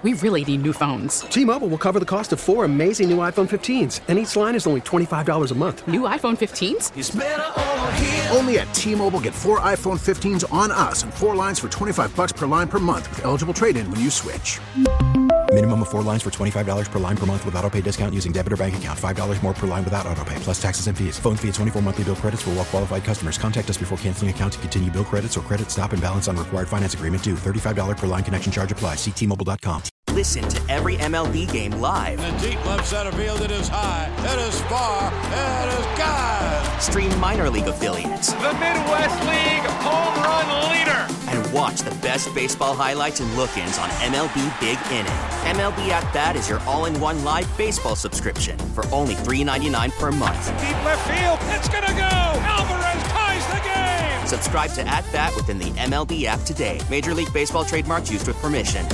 We really need new phones. T-Mobile will cover the cost of 4 amazing new iPhone 15s, and each line is only $25 a month. New iPhone 15s? It's better over here. Only at T-Mobile, get 4 iPhone 15s on us and 4 lines for $25 per line per month with eligible trade-in when you switch. Minimum of 4 lines for $25 per line per month with autopay discount using debit or bank account. $5 more per line without autopay, plus taxes and fees. Phone fee at 24 monthly bill credits for well-qualified customers. Contact us before canceling account to continue bill credits or credit stop and balance on required finance agreement due. $35 per line connection charge applies. See T-Mobile.com. Listen to every MLB game live. In the deep left center field, it is high, it is far, it is gone. Stream minor league affiliates. The Midwest League home run leader. And watch the best baseball highlights and look-ins on MLB Big Inning. MLB At Bat is your all-in-one live baseball subscription for only $3.99 per month. Deep left field, it's gonna go. Alvarez ties the game. Subscribe to At Bat within the MLB app today. Major League Baseball trademarks used with permission.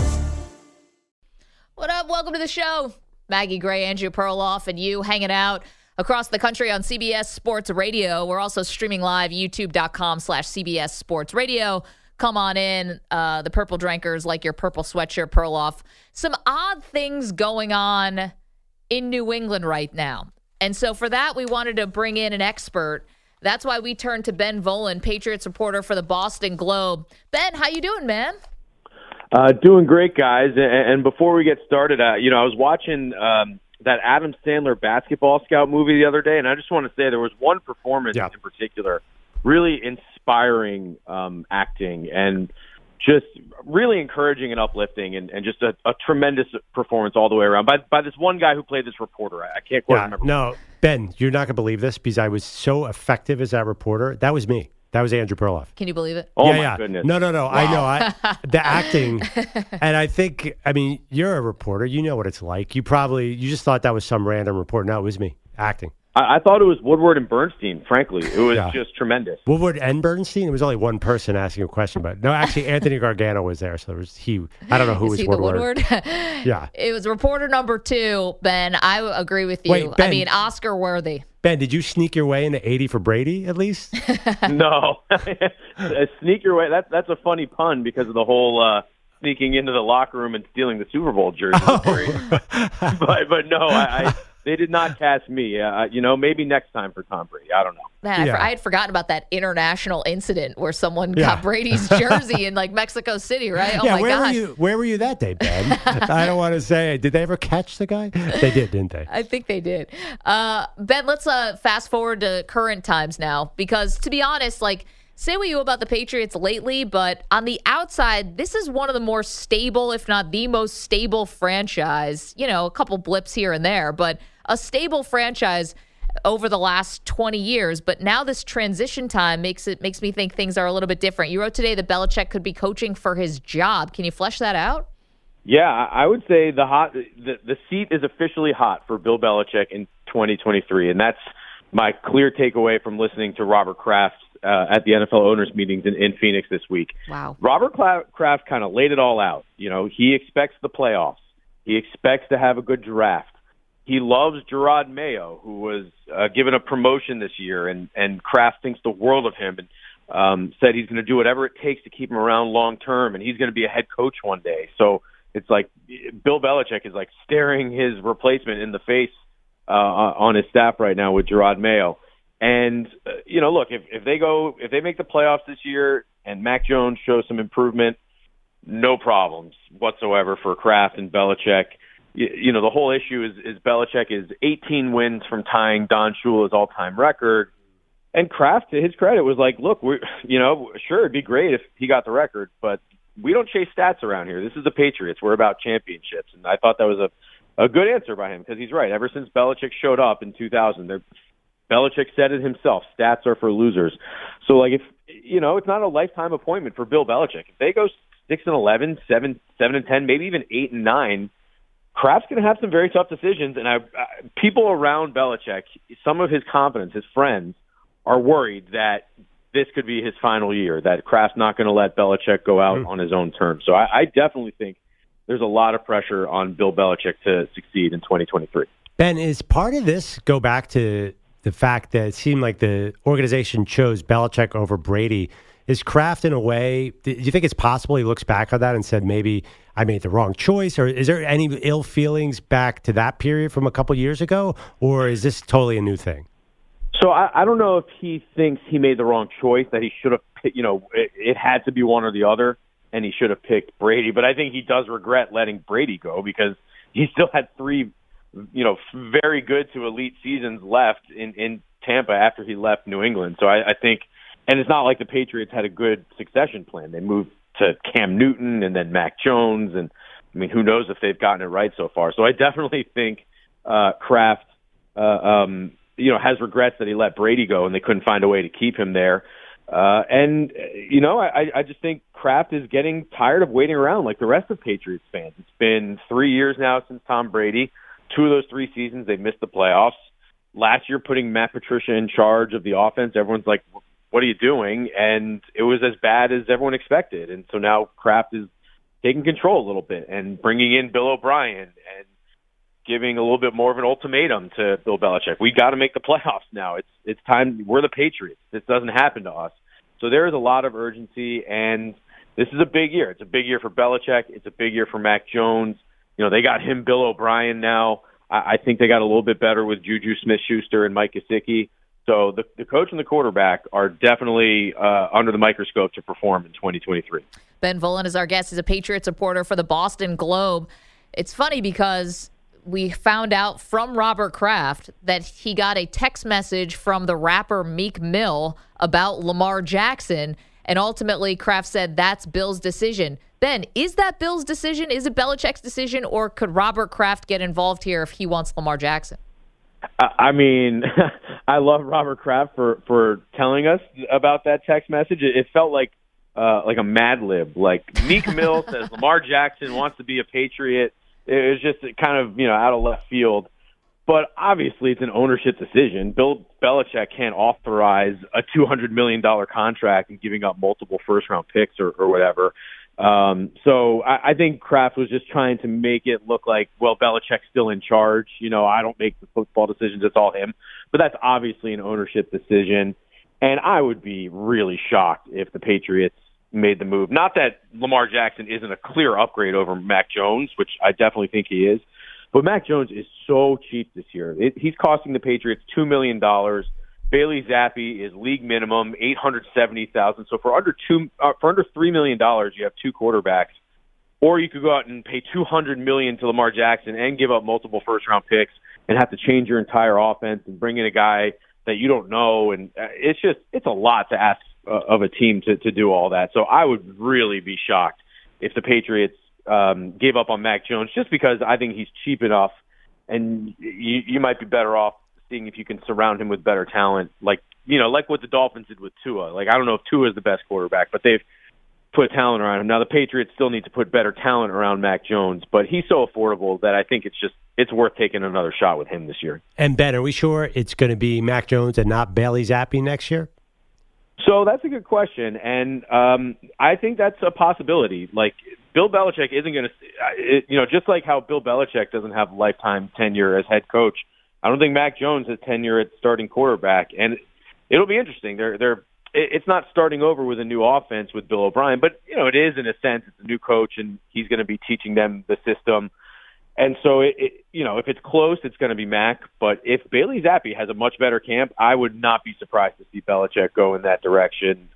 What up? Welcome to the show. Maggie Gray, Andrew Perloff, and you hanging out across the country on CBS Sports Radio. We're also streaming live, youtube.com/CBS Sports Radio. Come on in. The Purple Drinkers like your purple sweatshirt, Perloff. Some odd things going on in New England right now. And so for that, we wanted to bring in an expert. That's why we turned to Ben Volin, Patriots reporter for the Boston Globe. Ben, how you doing, man? Doing great, guys. And before we get started, I was watching that Adam Sandler Basketball Scout movie the other day, and I just want to say there was one performance in particular, really inspiring acting and just really encouraging and uplifting, and just a tremendous performance all the way around by this one guy who played this reporter. I can't quite remember. No, Ben, you're not going to believe this because I was so effective as that reporter. That was me. That was Andrew Perloff. Can you believe it? Oh, my goodness. No. Wow. I know. The acting. And I think, you're a reporter. You know what it's like. You just thought that was some random reporter. No, it was me acting. I thought it was Woodward and Bernstein, frankly. It was just tremendous. Woodward and Bernstein? It was only one person asking a question. But no, actually, Anthony Gargano was there. So it was he. I don't know who was Woodward. Yeah. It was reporter number 2, Ben. I agree with you. Wait, Ben, Oscar worthy. Ben, did you sneak your way into 80 for Brady at least? No. Sneak your way. That's a funny pun because of the whole sneaking into the locker room and stealing the Super Bowl jersey. But no, they did not cast me. Maybe next time for Tom Brady. I don't know. Man, I had forgotten about that international incident where someone got Brady's jersey in Mexico City, right? Oh my gosh. Where were you that day, Ben? I don't want to say. Did they ever catch the guy? They did, didn't they? I think they did. Ben, let's fast forward to current times now, because to be honest, say what you will about the Patriots lately, but on the outside, this is one of the more stable, if not the most stable franchise. A couple blips here and there, but a stable franchise over the last 20 years. But now this transition time makes me think things are a little bit different. You wrote today that Belichick could be coaching for his job. Can you flesh that out? Yeah, I would say the seat is officially hot for Bill Belichick in 2023, and that's my clear takeaway from listening to Robert Kraft at the NFL owners meetings in Phoenix this week. Wow. Robert Kraft kind of laid it all out. He expects the playoffs. He expects to have a good draft. He loves Gerard Mayo, who was given a promotion this year, and Kraft thinks the world of him and said he's going to do whatever it takes to keep him around long term, and he's going to be a head coach one day. So it's like Bill Belichick is staring his replacement in the face on his staff right now with Gerard Mayo. And, look, if they make the playoffs this year and Mac Jones shows some improvement, no problems whatsoever for Kraft and Belichick. The whole issue is Belichick is 18 wins from tying Don Shula's all-time record. And Kraft, to his credit, was like, look, sure, it'd be great if he got the record, but we don't chase stats around here. This is the Patriots. We're about championships. And I thought that was a good answer by him, because he's right. Ever since Belichick showed up in 2000, Belichick said it himself, stats are for losers. So, if it's not a lifetime appointment for Bill Belichick. If they go 6-11, 7-10, maybe even 8-9, Kraft's going to have some very tough decisions. And people around Belichick, some of his confidants, his friends, are worried that this could be his final year, that Kraft's not going to let Belichick go out on his own terms. So I definitely think there's a lot of pressure on Bill Belichick to succeed in 2023. Ben, is part of this go back to the fact that it seemed like the organization chose Belichick over Brady Is Kraft in a way, do you think it's possible he looks back on that and said, maybe I made the wrong choice? Or is there any ill feelings back to that period from a couple years ago? Or is this totally a new thing? So I don't know if he thinks he made the wrong choice, that he should have, it had to be one or the other, and he should have picked Brady. But I think he does regret letting Brady go because he still had 3, very good to elite seasons left in Tampa after he left New England. So I think, and it's not like the Patriots had a good succession plan. They moved to Cam Newton and then Mac Jones, and I mean, who knows if they've gotten it right so far. So I definitely think Kraft, has regrets that he let Brady go and they couldn't find a way to keep him there. I just think Kraft is getting tired of waiting around like the rest of Patriots fans. It's been 3 years now since Tom Brady. 2 of those 3 seasons, they missed the playoffs. Last year, putting Matt Patricia in charge of the offense, everyone's like, what are you doing? And it was as bad as everyone expected. And so now Kraft is taking control a little bit and bringing in Bill O'Brien and giving a little bit more of an ultimatum to Bill Belichick. We got to make the playoffs now. It's time. We're the Patriots. This doesn't happen to us. So there is a lot of urgency, and this is a big year. It's a big year for Belichick. It's a big year for Mac Jones. They got him, Bill O'Brien now. I think they got a little bit better with Juju Smith-Schuster and Mike Gesicki. So the coach and the quarterback are definitely under the microscope to perform in 2023. Ben Volin is our guest. He's a Patriots reporter for the Boston Globe. It's funny because we found out from Robert Kraft that he got a text message from the rapper Meek Mill about Lamar Jackson, and ultimately Kraft said that's Bill's decision. Ben, is that Bill's decision? Is it Belichick's decision, or could Robert Kraft get involved here if he wants Lamar Jackson? I mean, I love Robert Kraft for telling us about that text message. It felt like a Mad Lib. Like Meek Mill says Lamar Jackson wants to be a Patriot. It was just kind of, out of left field. But obviously it's an ownership decision. Bill Belichick can't authorize a $200 million contract and giving up multiple first-round picks or whatever. So I think Kraft was just trying to make it look like, well, Belichick's still in charge. I don't make the football decisions. It's all him. But that's obviously an ownership decision. And I would be really shocked if the Patriots made the move. Not that Lamar Jackson isn't a clear upgrade over Mac Jones, which I definitely think he is. But Mac Jones is so cheap this year. He's costing the Patriots $2 million. Bailey Zappi is league minimum, $870,000. So for under $3 million, you have 2 quarterbacks. Or you could go out and pay $200 million to Lamar Jackson and give up multiple first-round picks and have to change your entire offense and bring in a guy that you don't know. And it's a lot to ask of a team to do all that. So I would really be shocked if the Patriots gave up on Mac Jones, just because I think he's cheap enough, and you might be better off seeing if you can surround him with better talent, like what the Dolphins did with Tua. Like, I don't know if Tua is the best quarterback, but they've put talent around him. Now the Patriots still need to put better talent around Mac Jones, but he's so affordable that I think it's worth taking another shot with him this year. And Ben, are we sure it's going to be Mac Jones and not Bailey Zappi next year? So that's a good question, and I think that's a possibility. Like, Bill Belichick isn't going to, just like how Bill Belichick doesn't have lifetime tenure as head coach, I don't think Mac Jones has tenure at starting quarterback, and it'll be interesting. It's not starting over with a new offense with Bill O'Brien, but it is in a sense. It's a new coach, and he's going to be teaching them the system. And so, if it's close, it's going to be Mac. But if Bailey Zappi has a much better camp, I would not be surprised to see Belichick go in that direction.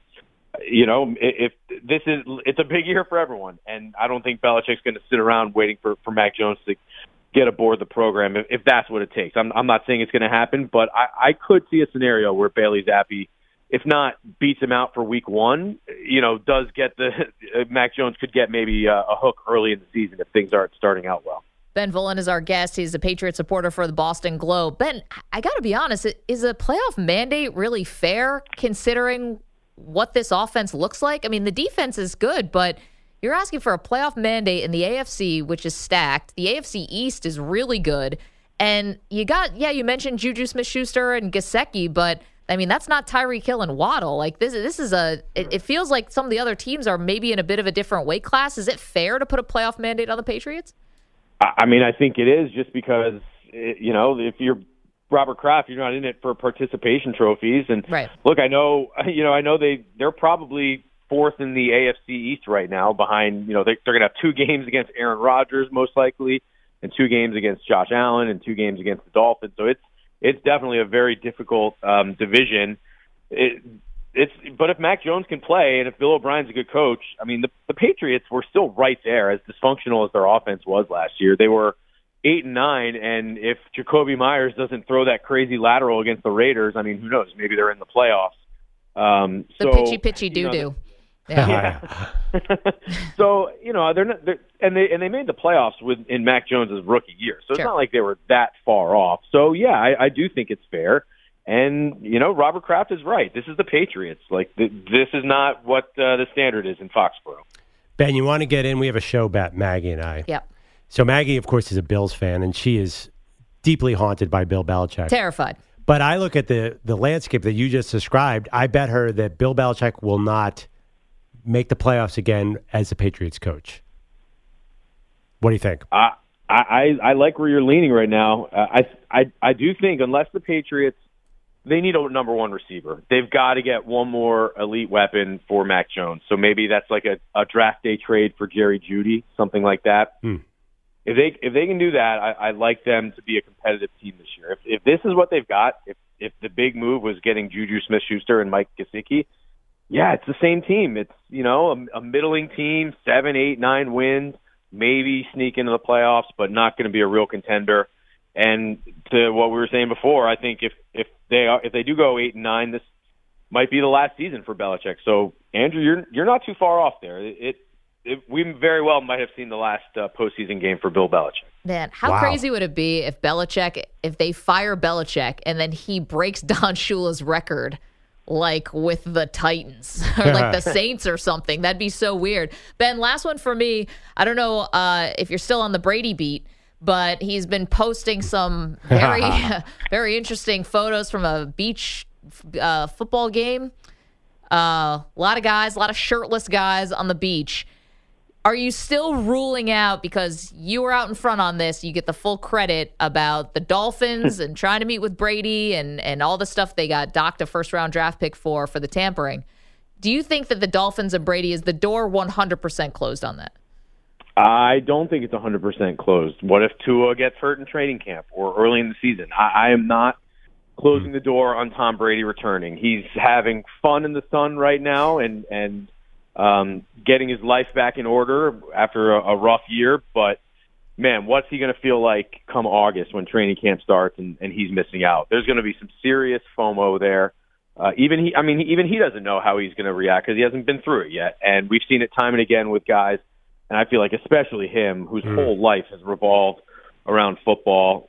It's a big year for everyone, and I don't think Belichick's going to sit around waiting for Mac Jones to get aboard the program if that's what it takes. I'm not saying it's going to happen, but I could see a scenario where Bailey Zappi, if not beats him out for week 1, does get Mac Jones could get maybe a hook early in the season if things aren't starting out well. Ben Volin is our guest. He's a Patriots supporter for the Boston Globe. Ben, I got to be honest, is a playoff mandate really fair considering what this offense looks like? I mean, the defense is good, but you're asking for a playoff mandate in the AFC, which is stacked. The AFC East is really good. And you mentioned Juju Smith-Schuster and Gesicki, but I mean, that's not Tyreek Hill and Waddle. Like this is it feels like some of the other teams are maybe in a bit of a different weight class. Is it fair to put a playoff mandate on the Patriots? I mean, I think it is, just because, if you're Robert Kraft, you're not in it for participation trophies. And right. Look, I know they're probably fourth in the AFC East right now behind, they're going to have 2 games against Aaron Rodgers most likely, and 2 games against Josh Allen, and 2 games against the Dolphins. So it's definitely a very difficult division. But if Mac Jones can play and if Bill O'Brien's a good coach, I mean, the Patriots were still right there, as dysfunctional as their offense was last year. They were 8-9, and if Jacoby Myers doesn't throw that crazy lateral against the Raiders, I mean, who knows? Maybe they're in the playoffs. The pitchy doo-doo. Yeah. So, they're not, and they made the playoffs in Mac Jones' rookie year. So it's not like they were that far off. So, yeah, I do think it's fair. And, Robert Kraft is right. This is the Patriots. Like, this is not what the standard is in Foxborough. Ben, you want to get in? We have a show bet, Maggie and I. Yep. So Maggie, of course, is a Bills fan, and she is deeply haunted by Bill Belichick. Terrified. But I look at the landscape that you just described. I bet her that Bill Belichick will not make the playoffs again as the Patriots coach. What do you think? I like where you're leaning right now. I do think unless the Patriots, they need a number 1 receiver. They've got to get one more elite weapon for Mac Jones. So maybe that's like a draft day trade for Jerry Jeudy, something like that. If they can do that, I like them to be a competitive team this year. If this is what they've got, if the big move was getting Juju Smith-Schuster and Mike Gesicki, yeah, it's the same team. It's, a middling team, 7, 8, 9 wins, maybe sneak into the playoffs, but not going to be a real contender. And to what we were saying before, I think if they do go 8-9, this might be the last season for Belichick. So, Andrew, you're not too far off there. We very well might have seen the last postseason game for Bill Belichick. Man, how crazy would it be if they fire Belichick and then he breaks Don Shula's record, like with the Titans or like the Saints or something? That'd be so weird. Ben, last one for me. I don't know if you're still on the Brady beat, but he's been posting some very, very interesting photos from a beach football game. A lot of shirtless guys on the beach. Are you still ruling out, because you were out in front on this, you get the full credit about the Dolphins and trying to meet with Brady and all the stuff they got docked a first-round draft pick for the tampering. Do you think that the Dolphins and Brady, is the door 100% closed on that? I don't think it's 100% closed. What if Tua gets hurt in training camp or early in the season? I am not closing the door on Tom Brady returning. He's having fun in the sun right now and getting his life back in order after a rough year. But, man, what's he going to feel like come August when training camp starts and he's missing out? There's going to be some serious FOMO there. Even he doesn't know how he's going to react because he hasn't been through it yet. And we've seen it time and again with guys, and I feel like especially him, whose whole life has revolved around football.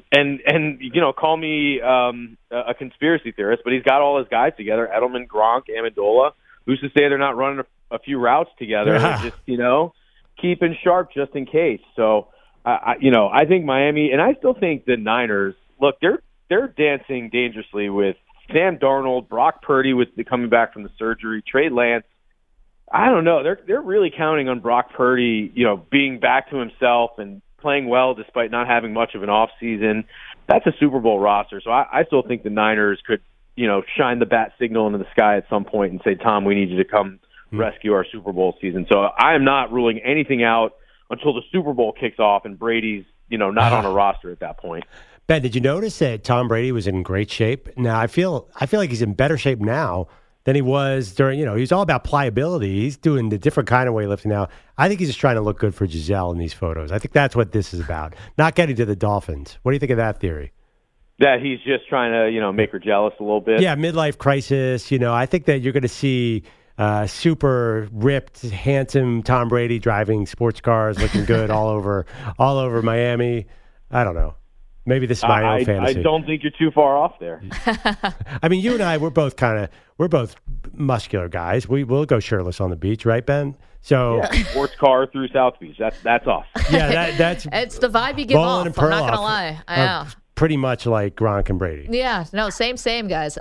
Call me a conspiracy theorist, but he's got all his guys together, Edelman, Gronk, Amendola. Who's to say they're not running a few routes together and just, keeping sharp just in case. So, I think Miami, and I still think the Niners, look, they're dancing dangerously with Sam Darnold, Brock Purdy with coming back from the surgery, Trey Lance. I don't know. They're really counting on Brock Purdy, being back to himself and playing well despite not having much of an off season. That's a Super Bowl roster. So I still think the Niners could, shine the bat signal into the sky at some point and say, Tom, we need you to come rescue our Super Bowl season. So I am not ruling anything out until the Super Bowl kicks off and Brady's, not on a roster at that point. Ben, did you notice that Tom Brady was in great shape? Now, I feel like he's in better shape now than he was during, he's all about pliability. He's doing the different kind of weightlifting now. I think he's just trying to look good for Giselle in these photos. I think that's what this is about, not getting to the Dolphins. What do you think of that theory? That he's just trying to, make her jealous a little bit. Yeah, midlife crisis. I think that you're going to see super ripped, handsome Tom Brady driving sports cars, looking good all over Miami. I don't know. Maybe this is my own fantasy. I don't think you're too far off there. I mean, you and I, we're both muscular guys. We'll go shirtless on the beach, right, Ben? So sports car through South Beach. That's off. Yeah, that's it's the vibe you give off. I'm not gonna lie. Yeah. Pretty much like Gronk and Brady. Yeah, no, same, guys.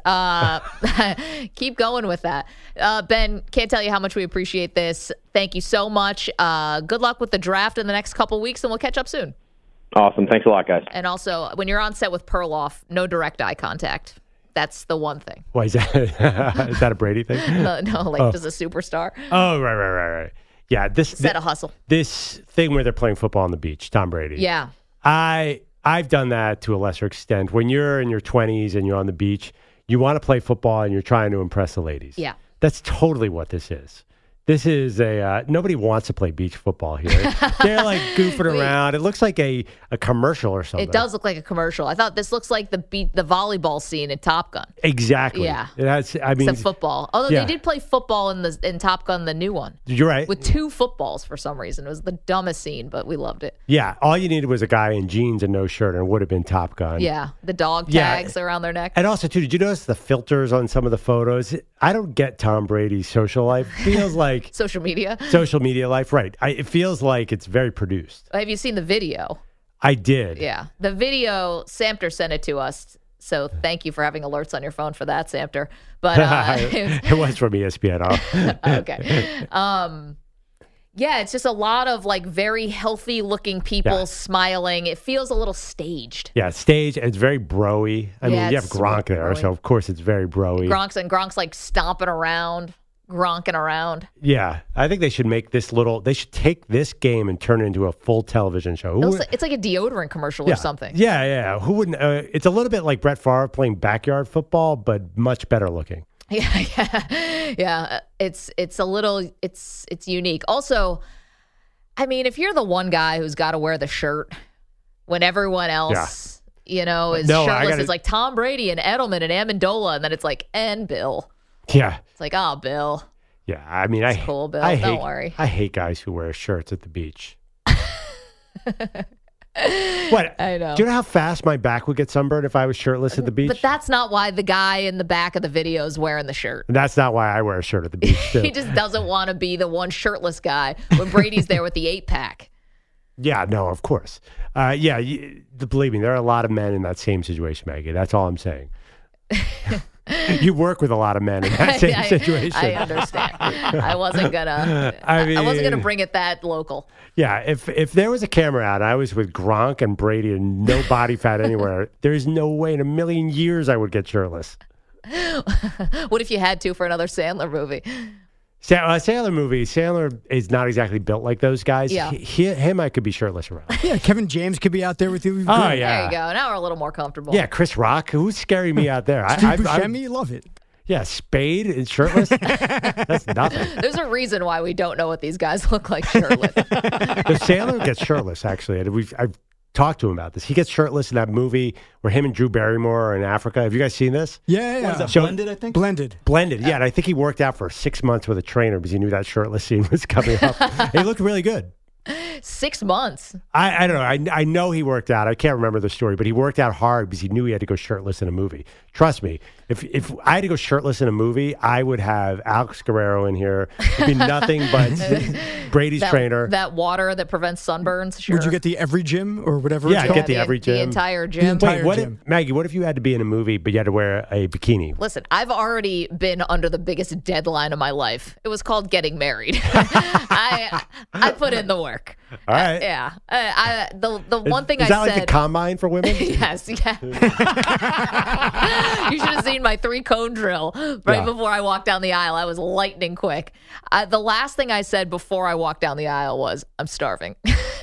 Keep going with that. Ben, can't tell you how much we appreciate this. Thank you so much. Good luck with the draft in the next couple weeks, and we'll catch up soon. Awesome. Thanks a lot, guys. And also, when you're on set with Perloff, no direct eye contact. That's the one thing. Why is that? Is that a Brady thing? No, just a superstar. Oh, right. Yeah, Set a hustle. This thing where they're playing football on the beach, Tom Brady. Yeah. I've done that to a lesser extent. When you're in your 20s and you're on the beach, you want to play football and you're trying to impress the ladies. Yeah. That's totally what this is. This is nobody wants to play beach football here. They're like goofing around. It looks like a commercial or something. It does look like a commercial. I thought this looks like the volleyball scene in Top Gun. Exactly. Yeah. It has, I mean, except football. Although they did play football in Top Gun, the new one. You're right. With 2 footballs for some reason. It was the dumbest scene, but we loved it. Yeah. All you needed was a guy in jeans and no shirt, and it would have been Top Gun. Yeah. The dog tags around their neck. And also, too, did you notice the filters on some of the photos? I don't get Tom Brady's social life. Feels like social media life, right? It feels like it's very produced. Have you seen the video? I did. Yeah, the video. Samter sent it to us, so thank you for having alerts on your phone for that, Samter. But it was from ESPN. Okay. Yeah, it's just a lot of like very healthy looking people smiling. It feels a little staged. Yeah, staged. It's very bro-y. I mean, you have Gronk there, bro-y. so of course it's very bro-y. Gronk's like stomping around, gronking around. Yeah, I think they should make this they should take this game and turn it into a full television show. It's like a deodorant commercial or something. Yeah. Who wouldn't? It's a little bit like Brett Favre playing backyard football, but much better looking. Yeah. It's a little, it's unique. Also, I mean, if you're the one guy who's got to wear the shirt when everyone else, is shirtless, it's like Tom Brady and Edelman and Amendola, and then it's like, and Bill. Yeah. It's like, oh, Bill. Yeah, I mean, it's cool, Bill. Don't worry. I hate guys who wear shirts at the beach. What? I know. Do you know how fast my back would get sunburned if I was shirtless at the beach? But that's not why the guy in the back of the video is wearing the shirt. That's not why I wear a shirt at the beach, too. He just doesn't want to be the one shirtless guy when Brady's there with the 8-pack. Yeah, no, of course. Believe me, there are a lot of men in that same situation, Maggie. That's all I'm saying. You work with a lot of men in that same situation. I understand. I wasn't gonna bring it that local. Yeah, if there was a camera out and I was with Gronk and Brady and no body fat anywhere, there's no way in a million years I would get shirtless. What if you had to for another Sandler movie? Sandler is not exactly built like those guys. Yeah. Him, I could be shirtless around. Yeah, Kevin James could be out there with you. Oh, yeah. There you go. Now we're a little more comfortable. Yeah, Chris Rock. Who's scaring me out there? Steve Buscemi, love it. Yeah, Spade and shirtless. That's nothing. There's a reason why we don't know what these guys look like shirtless. The Sandler gets shirtless, actually. I've talked to him about this. He gets shirtless in that movie where him and Drew Barrymore are in Africa. Have you guys seen this? Yeah. What is that, Blended, I think? Blended. Yeah, and I think he worked out for 6 months with a trainer because he knew that shirtless scene was coming up. He looked really good. 6 months. I don't know. I know he worked out. I can't remember the story, but he worked out hard because he knew he had to go shirtless in a movie. Trust me, if I had to go shirtless in a movie, I would have Alex Guerrero in here. It'd be nothing but Brady's trainer. That water that prevents sunburns. Sure. Would you get the Every Gym or whatever? Yeah, I'd get the Every Gym. The entire gym. Maggie, what if you had to be in a movie, but you had to wear a bikini? Listen, I've already been under the biggest deadline of my life. It was called getting married. I put in the work. All right. Yeah. The one thing is I that said. Like the combine for women? Yes. Yeah. You should have seen my 3-cone drill before I walked down the aisle. I was lightning quick. The last thing I said before I walked down the aisle was, "I'm starving."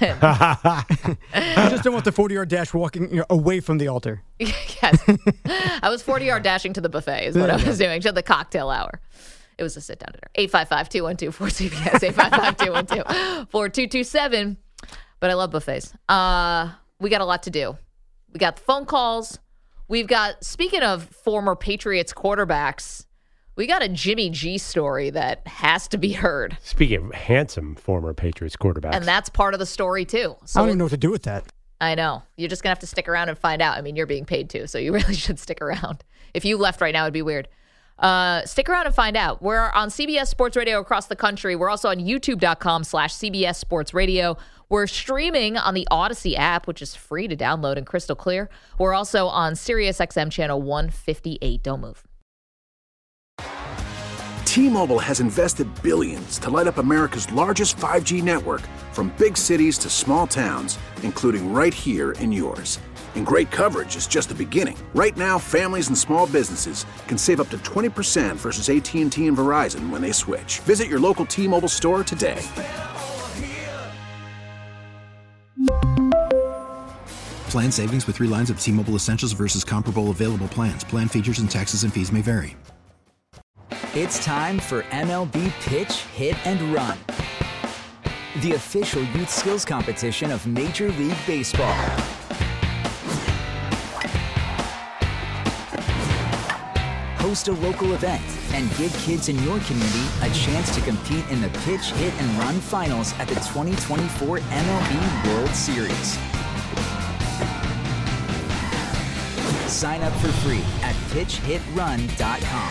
I just don't want the 40-yard dash walking away from the altar. Yes. I was 40-yard dashing to the buffet is what I was doing, to the cocktail hour. It was a sit-down dinner. 855-212-4CBS, 855-212-4227. But I love buffets. We got a lot to do. We got the phone calls. We've got, speaking of former Patriots quarterbacks, we got a Jimmy G story that has to be heard. Speaking of handsome former Patriots quarterbacks. And that's part of the story, too. So I don't even know what to do with that. I know. You're just going to have to stick around and find out. I mean, you're being paid too, so you really should stick around. If you left right now, it'd be weird. Stick around and find out. We're on CBS Sports Radio across the country. We're also on youtube.com/CBS Sports Radio. We're streaming on the Odyssey app, which is free to download and crystal clear. We're also on SiriusXM channel 158. Don't move. T-Mobile has invested billions to light up America's largest 5G network, from big cities to small towns, including right here in yours. And great coverage is just the beginning. Right now, families and small businesses can save up to 20% versus AT&T and Verizon when they switch. Visit your local T-Mobile store today. Plan savings with 3 lines of T-Mobile Essentials versus comparable available plans. Plan features and taxes and fees may vary. It's time for MLB Pitch, Hit, and Run, the official youth skills competition of Major League Baseball. Host a local event and give kids in your community a chance to compete in the Pitch, Hit, and Run finals at the 2024 MLB World Series. Sign up for free at pitchhitrun.com.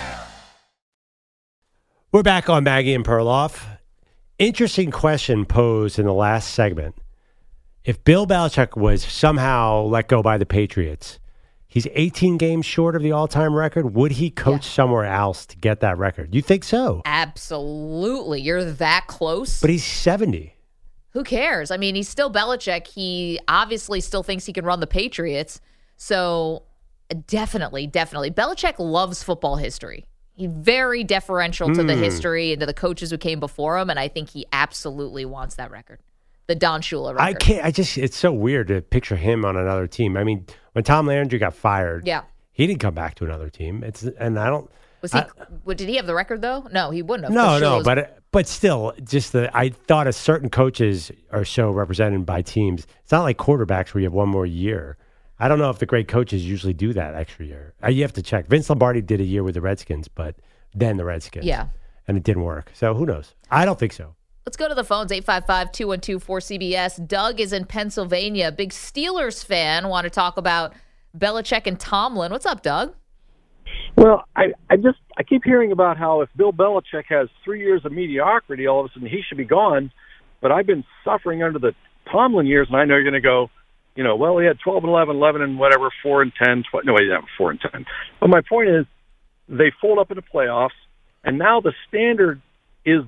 We're back on Maggie and Perloff. Interesting question posed in the last segment. If Bill Belichick was somehow let go by the Patriots, he's 18 games short of the all-time record. Would he coach somewhere else to get that record? You think so? Absolutely. You're that close. But he's 70. Who cares? I mean, he's still Belichick. He obviously still thinks he can run the Patriots. So definitely. Belichick loves football history. He's very deferential to the history and to the coaches who came before him, and I think he absolutely wants that record, the Don Shula record. It's so weird to picture him on another team. I mean, when Tom Landry got fired, he didn't come back to another team. Did he have the record though? No, he wouldn't have. No, but still, I thought a certain coaches are so represented by teams. It's not like quarterbacks where you have one more year. I don't know if the great coaches usually do that extra year. You have to check. Vince Lombardi did a year with the Redskins, but then the Redskins. Yeah. And it didn't work. So who knows? I don't think so. Let's go to the phones, 855-212-4CBS. Doug is in Pennsylvania. Big Steelers fan. Want to talk about Belichick and Tomlin. What's up, Doug? Well, I keep hearing about how if Bill Belichick has 3 years of mediocrity, all of a sudden he should be gone. But I've been suffering under the Tomlin years, and I know you're going to go, well, he had 12-11, 11 and whatever, 4-10. No, he didn't have 4-10. But my point is, they fold up in the playoffs, and now the standard is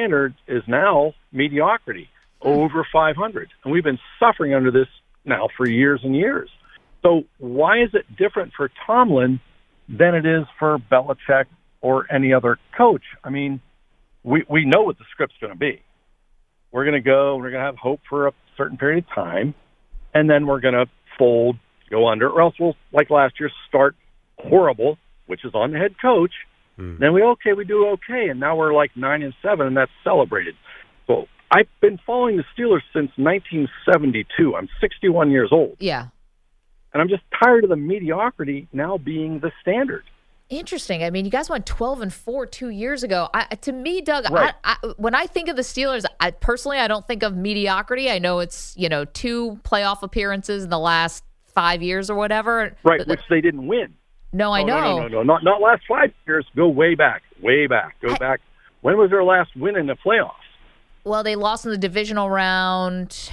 now mediocrity, over 500. And we've been suffering under this now for years and years. So why is it different for Tomlin than it is for Belichick or any other coach? I mean, we know what the script's going to be. We're going to go, we're going to have hope for a certain period of time, and then we're going to fold, go under, or else we'll, like last year, start horrible, which is on the head coach. Then we do okay, and now we're like 9-7, and that's celebrated. So I've been following the Steelers since 1972. I'm 61 years old. Yeah. And I'm just tired of the mediocrity now being the standard. Interesting. I mean, you guys went 12-4 2 years ago. To me, Doug, right. when I think of the Steelers, I don't think of mediocrity. I know it's 2 playoff appearances in the last 5 years or whatever. Right, which they didn't win. No, I know. No. Not last 5 years. Go way back. Go back. When was their last win in the playoffs? Well, they lost in the divisional round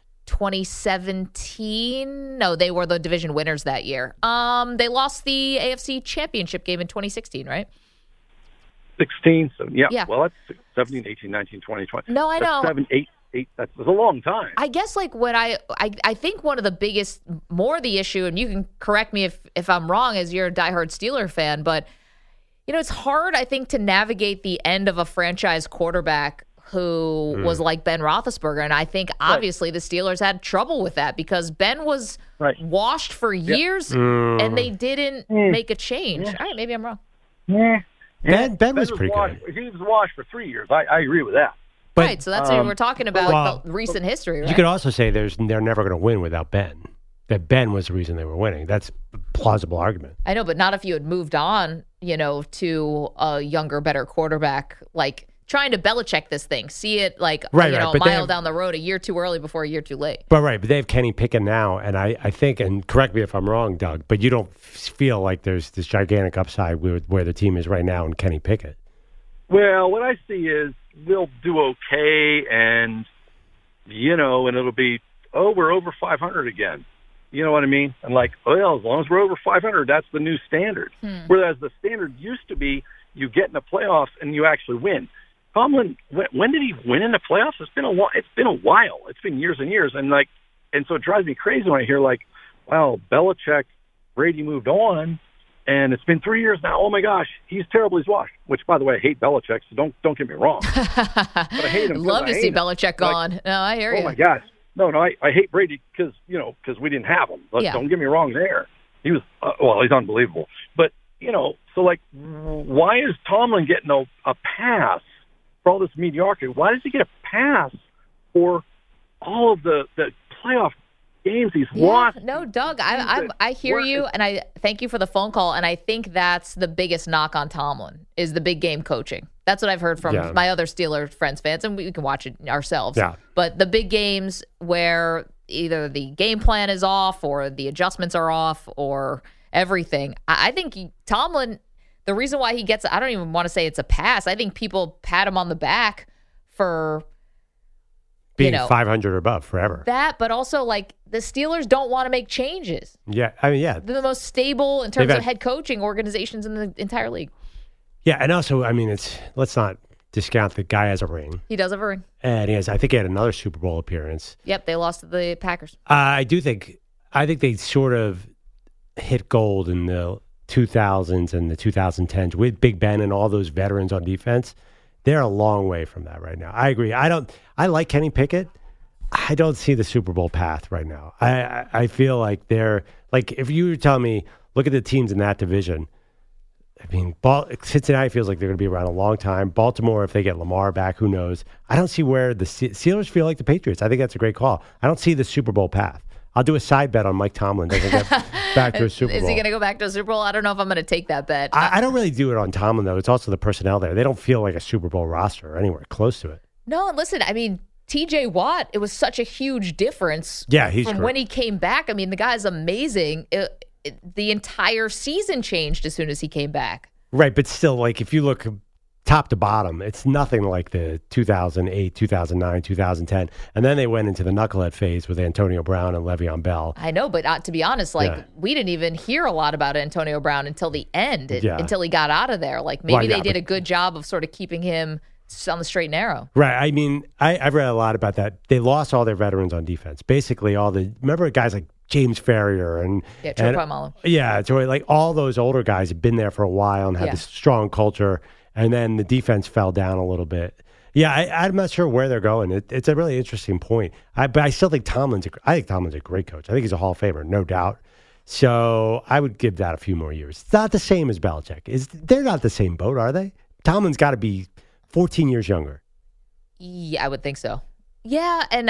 2017. No, they were the division winners that year. They lost the AFC Championship game in 2016, right? 16. So yeah. Well, that's 17, 18, 19, 20, 20. No, I know. 7, 8. That's a long time. I guess when I think one of the biggest, more the issue, and you can correct me if I'm wrong as you're a diehard Steeler fan, but it's hard, I think, to navigate the end of a franchise quarterback who was like Ben Roethlisberger. And I think obviously the Steelers had trouble with that because Ben was washed for years and they didn't make a change. All right, maybe I'm wrong. Ben was pretty good. He was washed for 3 years. I agree with that. But, right, so that's what we're talking about, the recent history, right? You could also say they're never going to win without Ben. That Ben was the reason they were winning. That's a plausible argument. I know, but not if you had moved on, to a younger, better quarterback, like trying to Belichick this thing. See it a mile down the road, a year too early before a year too late. But they have Kenny Pickett now, and I think, and correct me if I'm wrong, Doug, but you don't feel like there's this gigantic upside where the team is right now in Kenny Pickett. Well, what I see is we'll do okay, and it'll be, we're over 500 again. You know what I mean? And as long as we're over 500, that's the new standard. Whereas the standard used to be, you get in the playoffs and you actually win. Tomlin, when did he win in the playoffs? It's been a while. It's been years and years, and so it drives me crazy when I hear wow, Belichick, Brady moved on, and it's been 3 years now. Oh my gosh, he's terribly washed. Which, by the way, I hate Belichick, so don't get me wrong. But I hate him. Love to see Belichick gone. No, I hear you. Oh my gosh, no, I hate Brady because we didn't have him. But don't get me wrong there. He was he's unbelievable. But why is Tomlin getting a pass for all this mediocrity? Why does he get a pass for all of the playoff games he's lost? No, Doug, I hear you, and I thank you for the phone call, and I think that's the biggest knock on Tomlin is the big game coaching. That's what I've heard from my other Steelers friends, fans, and we can watch it ourselves. Yeah. But the big games where either the game plan is off or the adjustments are off or everything, I think Tomlin, the reason why he gets, I don't even want to say it's a pass. I think people pat him on the back for being 500 or above forever. That, but also the Steelers don't want to make changes. Yeah, I mean, yeah. They're the most stable in terms of head coaching organizations in the entire league. Yeah, and also, I mean, let's not discount the guy has a ring. He does have a ring. And I think he had another Super Bowl appearance. Yep, they lost to the Packers. I think they sort of hit gold in the 2000s and the 2010s with Big Ben and all those veterans on defense. They're a long way from that right now. I agree. I like Kenny Pickett. I don't see the Super Bowl path right now. I feel like they're if you were telling me, look at the teams in that division. I mean, Cincinnati feels like they're going to be around a long time. Baltimore, if they get Lamar back, who knows? I don't see where the Steelers feel like the Patriots. I think that's a great call. I don't see the Super Bowl path. I'll do a side bet on Mike Tomlin doesn't get back to a Super Bowl. Is he going to go back to a Super Bowl? I don't know if I'm going to take that bet. I don't really do it on Tomlin, though. It's also the personnel there. They don't feel like a Super Bowl roster or anywhere close to it. No, and listen, I mean, TJ Watt, it was such a huge difference from when he came back. I mean, the guy's amazing. The entire season changed as soon as he came back. Right, but still, if you look top to bottom, it's nothing like the 2008, 2009, 2010. And then they went into the knucklehead phase with Antonio Brown and Le'Veon Bell. I know, but to be honest, we didn't even hear a lot about Antonio Brown until the end, until he got out of there. Maybe they did a good job of sort of keeping him on the straight and narrow. Right. I mean, I've read a lot about that. They lost all their veterans on defense. Basically, remember guys like James Ferrier and Troy Polamalu. Yeah, Troy, all those older guys have been there for a while and had this strong culture. And then the defense fell down a little bit. Yeah, I'm not sure where they're going. It's a really interesting point. But I still think Tomlin's a great coach. I think he's a Hall of Famer, no doubt. So I would give that a few more years. It's not the same as Belichick. They're not the same boat, are they? Tomlin's got to be 14 years younger. Yeah, I would think so. Yeah, and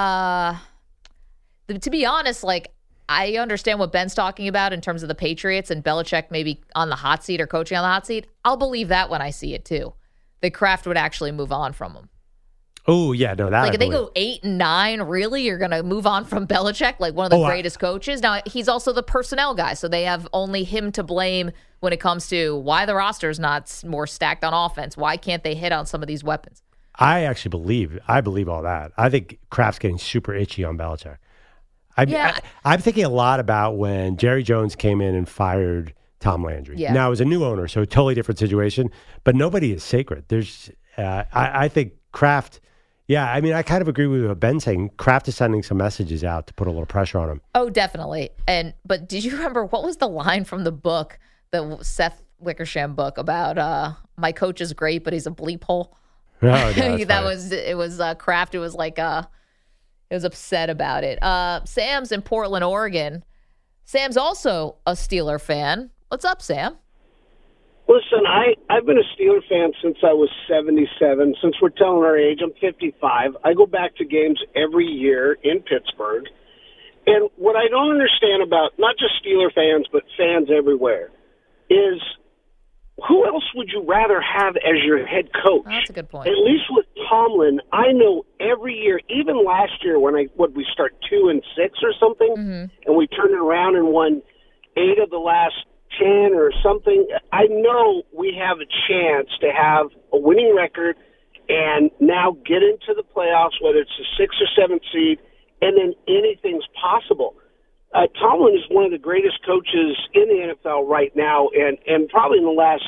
to be honest, I understand what Ben's talking about in terms of the Patriots and Belichick maybe on the hot seat or coaching on the hot seat. I'll believe that when I see it too. That Kraft would actually move on from him. Oh, yeah, no, that if they go 8-9, really? You're going to move on from Belichick, one of the greatest coaches? Now, he's also the personnel guy, so they have only him to blame when it comes to why the roster's not more stacked on offense. Why can't they hit on some of these weapons? I actually believe all that. I think Kraft's getting super itchy on Belichick. I'm thinking a lot about when Jerry Jones came in and fired Tom Landry. Yeah. Now, it was a new owner, so a totally different situation, but nobody is sacred. I think Kraft, I kind of agree with what Ben's saying. Kraft is sending some messages out to put a little pressure on him. Oh, definitely. But did you remember, what was the line from the book, the Seth Wickersham book about my coach is great, but he's a bleep hole? Oh, no, it was Kraft. It was it was upset about it. Sam's in Portland, Oregon. Sam's also a Steeler fan. What's up, Sam? Listen, I've been a Steeler fan since I was 77. Since we're telling our age, I'm 55. I go back to games every year in Pittsburgh. And what I don't understand about not just Steeler fans, but fans everywhere, is who else would you rather have as your head coach? Oh, that's a good point. At least with Tomlin, I know every year, even last year when we start 2-6 or something, and we turned it around and won 8 of the last 10 or something, I know we have a chance to have a winning record and now get into the playoffs, whether it's a 6th or 7th seed, and then anything's possible. Tomlin is one of the greatest coaches in the NFL right now, and probably in the last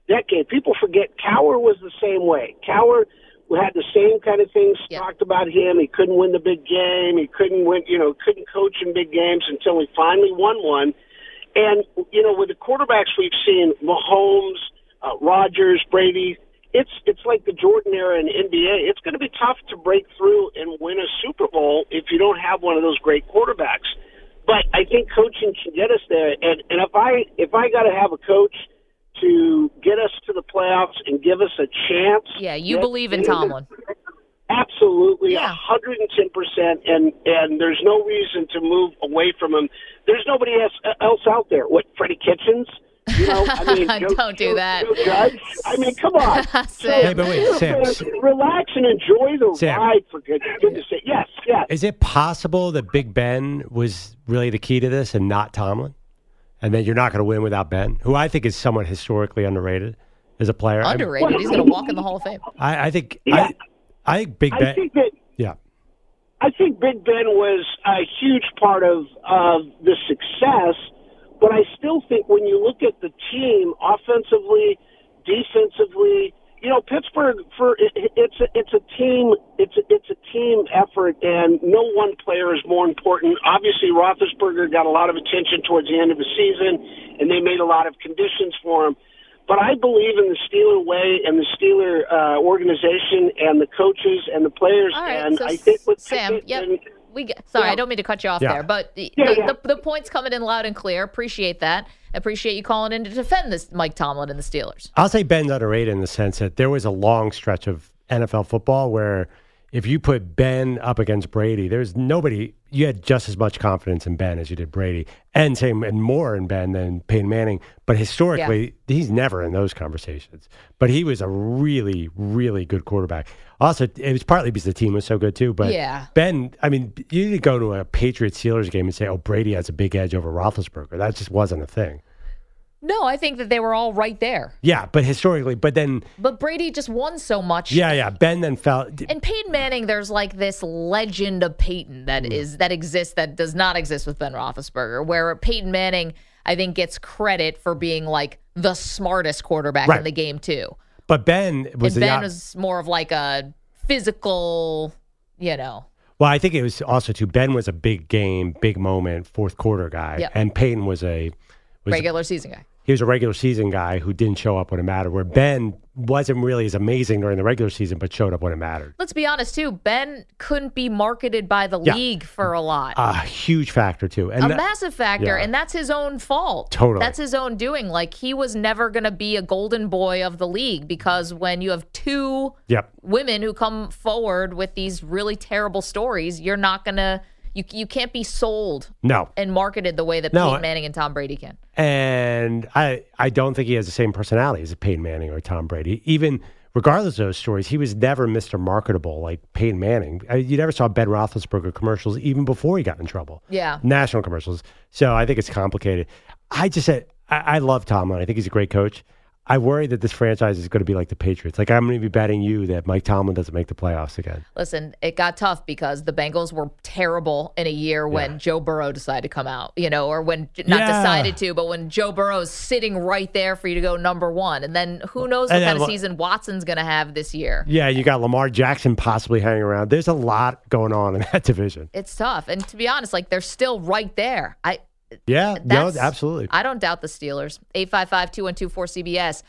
decade. People forget Cowher was the same way. Cowher had the same kind of things talked about him. He couldn't win the big game. He couldn't win, couldn't coach in big games until he finally won one. And, with the quarterbacks we've seen, Mahomes, Rodgers, Brady, it's like the Jordan era in NBA. It's going to be tough to break through and win a Super Bowl if you don't have one of those great quarterbacks. But I think coaching can get us there. And if I got to have a coach to get us to the playoffs and give us a chance. Yeah, you believe in Tomlin. Absolutely, 110%, and there's no reason to move away from him. There's nobody else out there. What, Freddie Kitchens? Don't do that. Joe Judge? Come on. Hey, but wait, Sam. Relax and enjoy the ride, for goodness sake. Yes. Is it possible that Big Ben was really the key to this and not Tomlin? And then you're not going to win without Ben, who I think is somewhat historically underrated as a player. Underrated? He's going to walk in the Hall of Fame. I think Big Ben. I think Big Ben was a huge part of the success, but I still think when you look at the team, offensively, defensively, Pittsburgh it's a team effort, and no one player is more important. Obviously, Roethlisberger got a lot of attention towards the end of the season, and they made a lot of conditions for him. But I believe in the Steeler way and the Steeler organization and the coaches and the players. All right, and so I think with Sam, I don't mean to cut you off there, but the point's coming in loud and clear. Appreciate that. Appreciate you calling in to defend this Mike Tomlin and the Steelers. I'll say Ben's underrated in the sense that there was a long stretch of NFL football where if you put Ben up against Brady, there's nobody. You had just as much confidence in Ben as you did Brady, and more in Ben than Peyton Manning. But historically, he's never in those conversations. But he was a really, really good quarterback. Also, it was partly because the team was so good too. But Ben, you didn't go to a Patriots-Steelers game and say, "Oh, Brady has a big edge over Roethlisberger." That just wasn't a thing. No, I think that they were all right there. Yeah, but historically, but Brady just won so much. Yeah. Ben then fell. And Peyton Manning, there's like this legend of Peyton that exists that does not exist with Ben Roethlisberger, where Peyton Manning, I think, gets credit for being like the smartest quarterback in the game too. But Ben was more of like a physical, Well, I think it was also too. Ben was a big game, big moment, fourth quarter guy, and Peyton was regular season guy. He was a regular season guy who didn't show up when it mattered, where Ben wasn't really as amazing during the regular season, but showed up when it mattered. Let's be honest, too. Ben couldn't be marketed by the league for a lot. A huge factor, too. And a massive factor, and that's his own fault. Totally. That's his own doing. Like, he was never going to be a golden boy of the league because when you have two women who come forward with these really terrible stories, you're not going to... You can't be sold and marketed the way that Peyton Manning and Tom Brady can. And I don't think he has the same personality as Peyton Manning or Tom Brady. Even regardless of those stories, he was never Mr. Marketable like Peyton Manning. You never saw Ben Roethlisberger commercials even before he got in trouble. Yeah. National commercials. So I think it's complicated. I just said, I love Tomlin. I think he's a great coach. I worry that this franchise is going to be like the Patriots. Like, I'm going to be betting you that Mike Tomlin doesn't make the playoffs again. Listen, it got tough because the Bengals were terrible in a year when Joe Burrow decided to come out, or when decided to, but when Joe Burrow's sitting right there for you to go number one. And then who knows what kind of season Watson's going to have this year. Yeah, you got Lamar Jackson possibly hanging around. There's a lot going on in that division. It's tough. And to be honest, they're still right there. Absolutely. I don't doubt the Steelers. 855-212-4CBS.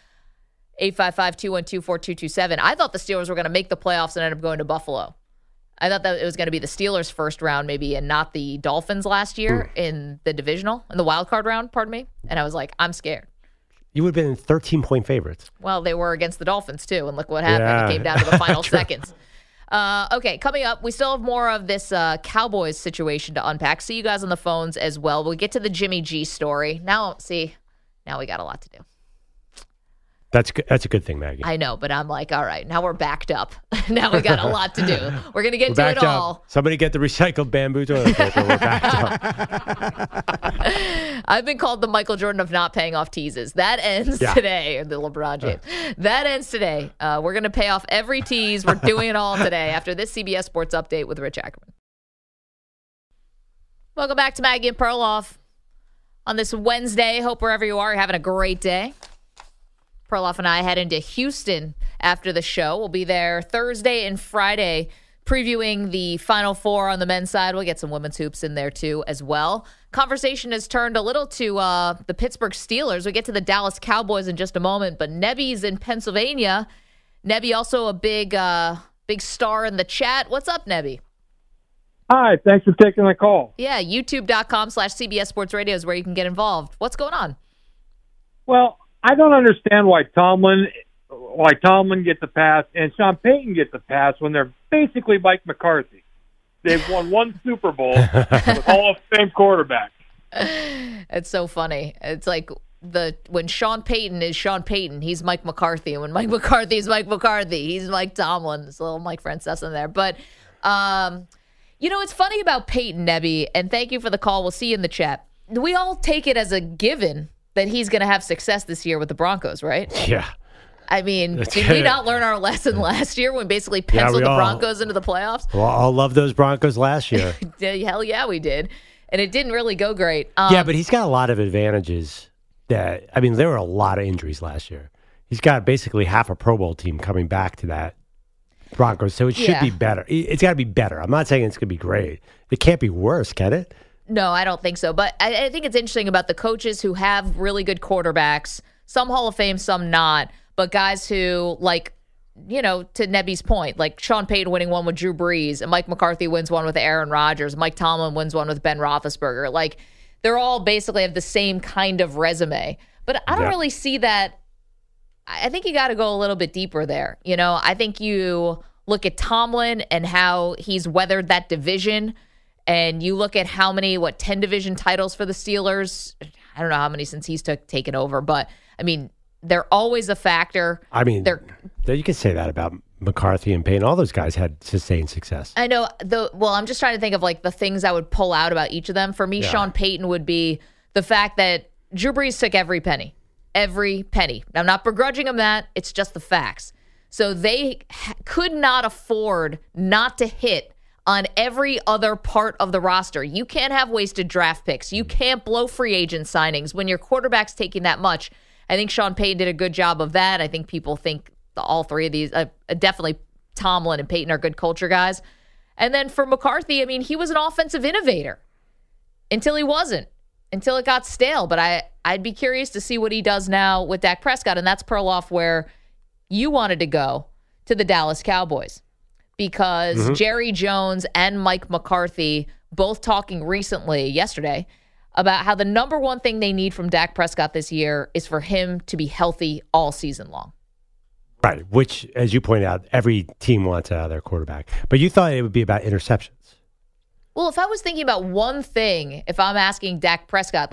855-212-4227. I thought the Steelers were going to make the playoffs and end up going to Buffalo. I thought that it was going to be the Steelers' first round maybe and not the Dolphins last year in the wild card round, pardon me. And I was like, I'm scared. You would have been 13-point favorites. Well, they were against the Dolphins too, and look what happened. Yeah. It came down to the final seconds. Okay, coming up, we still have more of this Cowboys situation to unpack. See you guys on the phones as well. We'll get to the Jimmy G story. Now we got a lot to do. That's a good thing, Maggie. I know, but I'm like, all right, now we're backed up. Now we got a lot to do. We're going to get to it all. Somebody get the recycled bamboo toilet paper. We're backed up. I've been called the Michael Jordan of not paying off teases. That ends today, or the LeBron James. That ends today. We're going to pay off every tease. We're doing it all today after this CBS Sports Update with Rich Ackerman. Welcome back to Maggie and Perloff on this Wednesday. Hope wherever you are, you're having a great day. Perloff and I head into Houston after the show. We'll be there Thursday and Friday previewing the Final Four on the men's side. We'll get some women's hoops in there, too, as well. Conversation has turned a little to the Pittsburgh Steelers. We get to the Dallas Cowboys in just a moment, but Nebby's in Pennsylvania. Nebby, also a big star in the chat. What's up, Nebby? Hi, thanks for taking the call. Yeah, youtube.com/CBS Sports Radio is where you can get involved. What's going on? Well, I don't understand why Tomlin gets a pass and Sean Payton gets a pass when they're basically Mike McCarthy. They've won one Super Bowl with Hall of Fame quarterbacks. It's so funny. It's like when Sean Payton is Sean Payton, he's Mike McCarthy. And when Mike McCarthy is Mike McCarthy, he's Mike Tomlin. It's a little Mike Francesa in there. But, it's funny about Payton, Nebby, and thank you for the call. We'll see you in the chat. We all take it as a given that he's going to have success this year with the Broncos, right? Yeah. I mean, did we not learn our lesson last year when we basically penciled the Broncos into the playoffs? Well, I love those Broncos last year. Hell yeah, we did. And it didn't really go great. Yeah, but he's got a lot of advantages. There were a lot of injuries last year. He's got basically half a Pro Bowl team coming back to that Broncos, so it should be better. It's got to be better. I'm not saying it's going to be great. It can't be worse, can it? No, I don't think so. But I think it's interesting about the coaches who have really good quarterbacks, some Hall of Fame, some not, but guys who, like, to Nebby's point, like Sean Payton winning one with Drew Brees, and Mike McCarthy wins one with Aaron Rodgers, Mike Tomlin wins one with Ben Roethlisberger. Like, they're all basically have the same kind of resume. But I don't really see that. I think you got to go a little bit deeper there. I think you look at Tomlin and how he's weathered that division, and you look at how many, 10 division titles for the Steelers. I don't know how many since he's taken over, but, they're always a factor. You could say that about McCarthy and Payne. All those guys had sustained success. I know. I'm just trying to think of the things I would pull out about each of them. For me, Sean Payton would be the fact that Drew Brees took every penny. Every penny. Now, I'm not begrudging him that. It's just the facts. So they could not afford not to hit on every other part of the roster. You can't have wasted draft picks. You can't blow free agent signings when your quarterback's taking that much. I think Sean Payton did a good job of that. I think people think all three of these, definitely Tomlin and Payton are good culture guys. And then for McCarthy, he was an offensive innovator until he wasn't, until it got stale. But I'd be curious to see what he does now with Dak Prescott. And that's Perloff where you wanted to go, to the Dallas Cowboys. Because Jerry Jones and Mike McCarthy both talking recently, yesterday, about how the number one thing they need from Dak Prescott this year is for him to be healthy all season long. Right, which, as you point out, every team wants out of their quarterback. But you thought it would be about interceptions. Well, if I was thinking about one thing, if I'm asking Dak Prescott,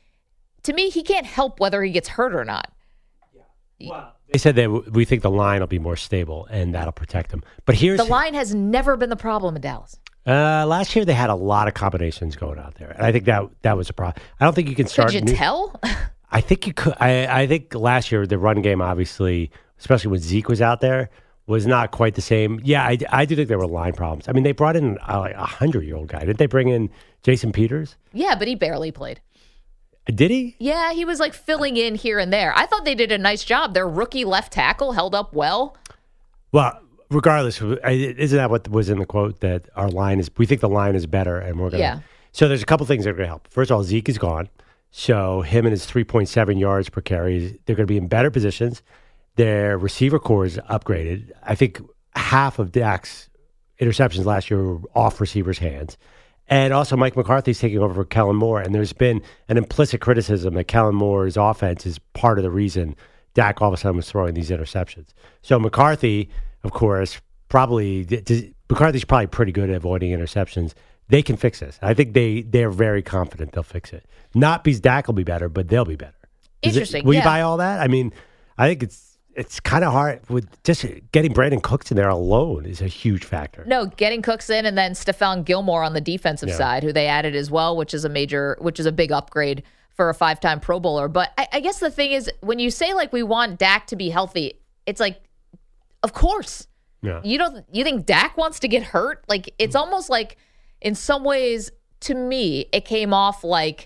to me, he can't help whether he gets hurt or not. Yeah. Well, they said that we think the line will be more stable, and that'll protect him. But the line has never been the problem in Dallas. Last year, they had a lot of combinations going out there. And I think that was a problem. I don't think you can start. Could you tell? I think you could. I think last year, the run game, obviously, especially when Zeke was out there, was not quite the same. Yeah, I do think there were line problems. They brought in a 100-year-old guy. Didn't they bring in Jason Peters? Yeah, but he barely played. Did he? Yeah, he was filling in here and there. I thought they did a nice job. Their rookie left tackle held up well. Well, regardless, isn't that what was in the quote, that we think the line is better and we're going to. Yeah. So there's a couple things that are going to help. First of all, Zeke is gone. So him and his 3.7 yards per carry, they're going to be in better positions. Their receiver core is upgraded. I think half of Dak's interceptions last year were off receivers' hands. And also Mike McCarthy's taking over for Kellen Moore. And there's been an implicit criticism that Kellen Moore's offense is part of the reason Dak all of a sudden was throwing these interceptions. So McCarthy, of course, McCarthy's probably pretty good at avoiding interceptions. They can fix this. I think they're very confident they'll fix it. Not because Dak will be better, but they'll be better. Interesting. Will you buy all that? I think it's kind of hard with just getting Brandon Cooks in there alone is a huge factor. No, getting Cooks in and then Stephon Gilmore on the defensive side, who they added as well, which is a big upgrade for a 5-time Pro Bowler. But I guess the thing is, when you say we want Dak to be healthy, it's of course. Yeah. You think Dak wants to get hurt? It's almost in some ways, to me, it came off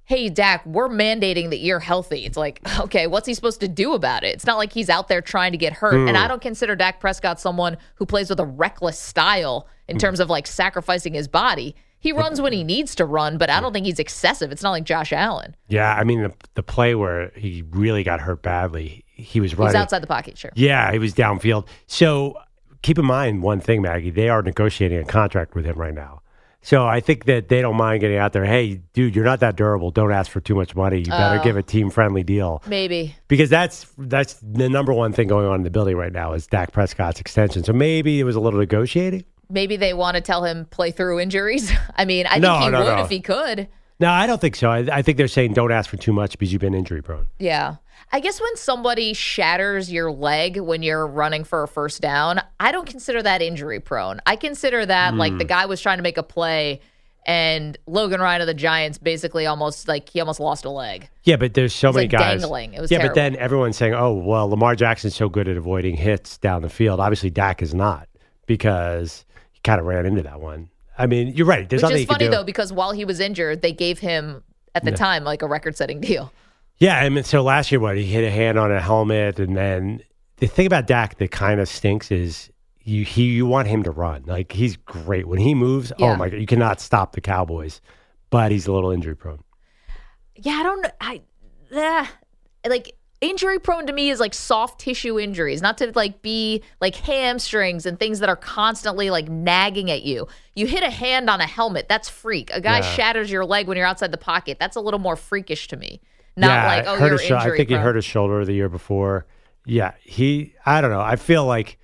hey, Dak, we're mandating that you're healthy. It's like, okay, what's he supposed to do about it? It's not like he's out there trying to get hurt. And I don't consider Dak Prescott someone who plays with a reckless style in terms of like sacrificing his body. He runs when he needs to run, but I don't think he's excessive. It's not like Josh Allen. Yeah, I mean, the play where he really got hurt badly, he was running. He was outside the pocket, sure. Yeah, he was downfield. So keep in mind one thing, Maggie. They are negotiating a contract with him right now. So I think that they don't mind getting out there, hey, dude, you're not that durable. Don't ask for too much money. You better give a team-friendly deal. Maybe. Because that's the number one thing going on in the building right now is Dak Prescott's extension. So maybe it was a little negotiating. Maybe they want to tell him play through injuries. I mean, I think he would if he could. No, I don't think so. I think they're saying don't ask for too much because you've been injury prone. Yeah. I guess when somebody shatters your leg when you're running for a first down, I don't consider that injury prone. I consider that like the guy was trying to make a play and Logan Ryan of the Giants basically almost lost a leg. Yeah, but there's so many guys. Dangling. It was terrible. But then everyone's saying, oh, well, Lamar Jackson's so good at avoiding hits down the field. Obviously, Dak is not because he kind of ran into that one. I mean, you're right. There's nothing you can do. Which is funny, though, because while he was injured, they gave him, at the time, like a record-setting deal. Yeah, I mean, so last year, he hit a hand on a helmet, and then the thing about Dak that kind of stinks is you want him to run. Like, he's great. When he moves, oh, my God, you cannot stop the Cowboys, but he's a little injury-prone. Yeah, I don't know. Injury prone to me is like soft tissue injuries, not to like be like hamstrings and things that are constantly like nagging at you. You hit a hand on a helmet, that's freak. A guy shatters your leg when you're outside the pocket. That's a little more freakish to me. Not like, oh, you're injury prone. I think he hurt his shoulder the year before. Yeah, I don't know. I feel like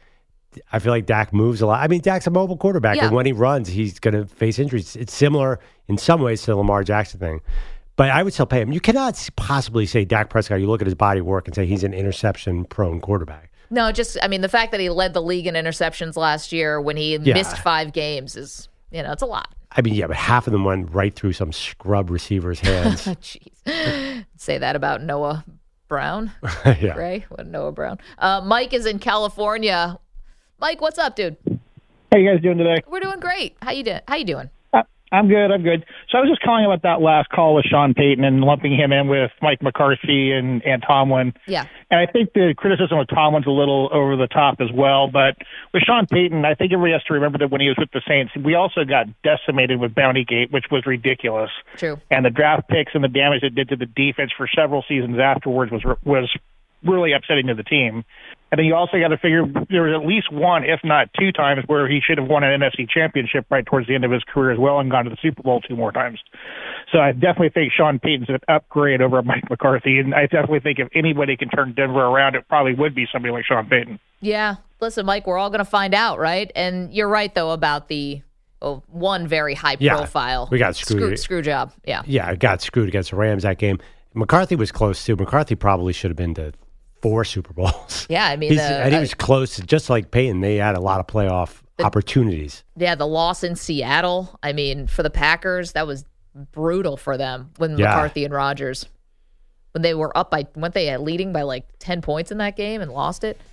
Dak moves a lot. I mean, Dak's a mobile quarterback, and when he runs, he's going to face injuries. It's similar in some ways to the Lamar Jackson thing. But I would still pay him. You cannot possibly say Dak Prescott, you look at his body work and say he's an interception-prone quarterback. No, the fact that he led the league in interceptions last year when he missed 5 games is, it's a lot. I mean, yeah, but half of them went right through some scrub receiver's hands. Jeez. Say that about Noah Brown. Yeah. Ray? What, Noah Brown? Mike is in California. Mike, what's up, dude? How you guys doing today? We're doing great. How you doing? I'm good. So I was just calling about that last call with Sean Payton and lumping him in with Mike McCarthy and Tomlin. Yeah. And I think the criticism of Tomlin's a little over the top as well. But with Sean Payton, I think everybody has to remember that when he was with the Saints, we also got decimated with Bountygate, which was ridiculous. True. And the draft picks and the damage it did to the defense for several seasons afterwards was really upsetting to the team. And then you also got to figure there was at least one, if not 2 times, where he should have won an NFC championship right towards the end of his career as well and gone to the Super Bowl 2 more times. So I definitely think Sean Payton's an upgrade over Mike McCarthy. And I definitely think if anybody can turn Denver around, it probably would be somebody like Sean Payton. Yeah. Listen, Mike, we're all going to find out, right? And you're right, though, about the one very high profile. We got screwed. Screw job. Yeah. Yeah, it got screwed against the Rams that game. McCarthy was close, too. McCarthy probably should have been to 4 Super Bowls. Yeah, I mean, he was close. Just like Payton, they had a lot of playoff opportunities. Yeah, the loss in Seattle. I mean, for the Packers, that was brutal for them when McCarthy and Rodgers, when they were up weren't they leading by like 10 points in that game and lost it?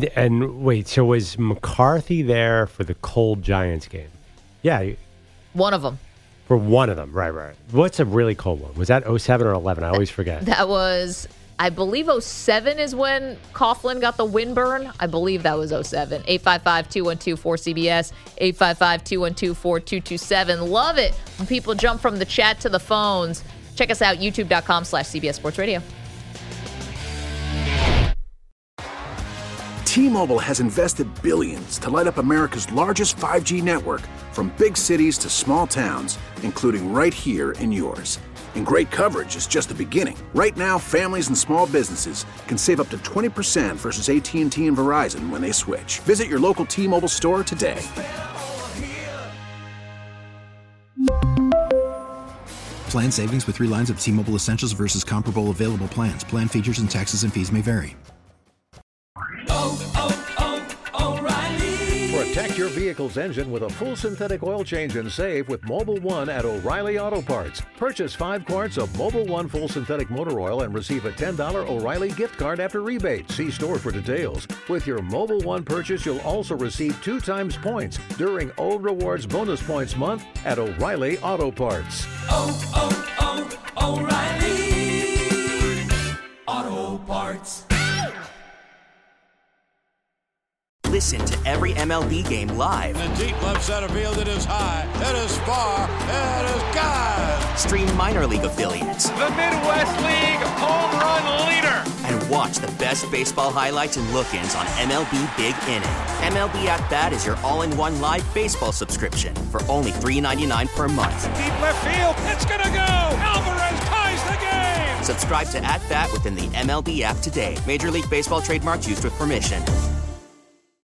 So was McCarthy there for the cold Giants game? Yeah. One of them. For one of them, right. What's a really cold one? Was that 07 or 11? I always forget. That was, I believe 07 is when Coughlin got the windburn. I believe that was 07. 855-212-4CBS, 855-212-4227. Love it when people jump from the chat to the phones. Check us out, youtube.com/CBS Sports Radio. T-Mobile has invested billions to light up America's largest 5G network, from big cities to small towns, including right here in yours. And great coverage is just the beginning. Right now, families and small businesses can save up to 20% versus AT&T and Verizon when they switch. Visit your local T-Mobile store today. Plan savings with 3 lines of T-Mobile Essentials versus comparable available plans. Plan features and taxes and fees may vary. Protect your vehicle's engine with a full synthetic oil change and save with Mobil 1 at O'Reilly Auto Parts. Purchase 5 quarts of Mobil 1 full synthetic motor oil and receive a $10 O'Reilly gift card after rebate. See store for details. With your Mobil 1 purchase, you'll also receive 2 times points during O Rewards Bonus Points Month at O'Reilly Auto Parts. O'Reilly Auto Parts. Listen to every MLB game live. In the deep left center field, it is high, it is far, it is gone. Stream minor league affiliates. The Midwest League home run leader. And watch the best baseball highlights and look-ins on MLB Big Inning. MLB At Bat is your all-in-one live baseball subscription for only $3.99 per month. Deep left field, it's gonna go. Alvarez ties the game. Subscribe to At Bat within the MLB app today. Major League Baseball trademarks used with permission.